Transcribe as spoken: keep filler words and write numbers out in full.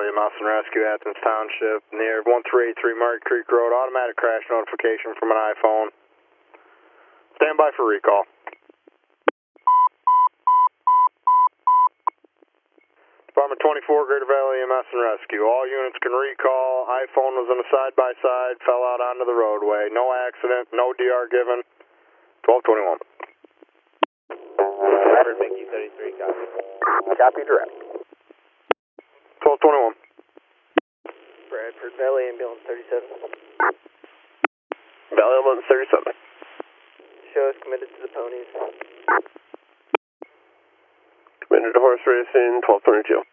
Valley E M S and Rescue, Athens Township, near one three eight three Market Creek Road. Automatic crash notification from an iPhone. Stand by for recall. Department twenty-four, Greater Valley E M S and Rescue. All units can recall. iPhone was in a side-by-side, fell out onto the roadway. No accident, no D R given. twelve twenty-one. Robert, Mickey thirty-three, copy. Copy direct. twelve twenty-one. Bradford Valley Ambulance thirty-seven. Valley Ambulance thirty-seven. Show is committed to the ponies. Committed to horse racing, twelve twenty-two.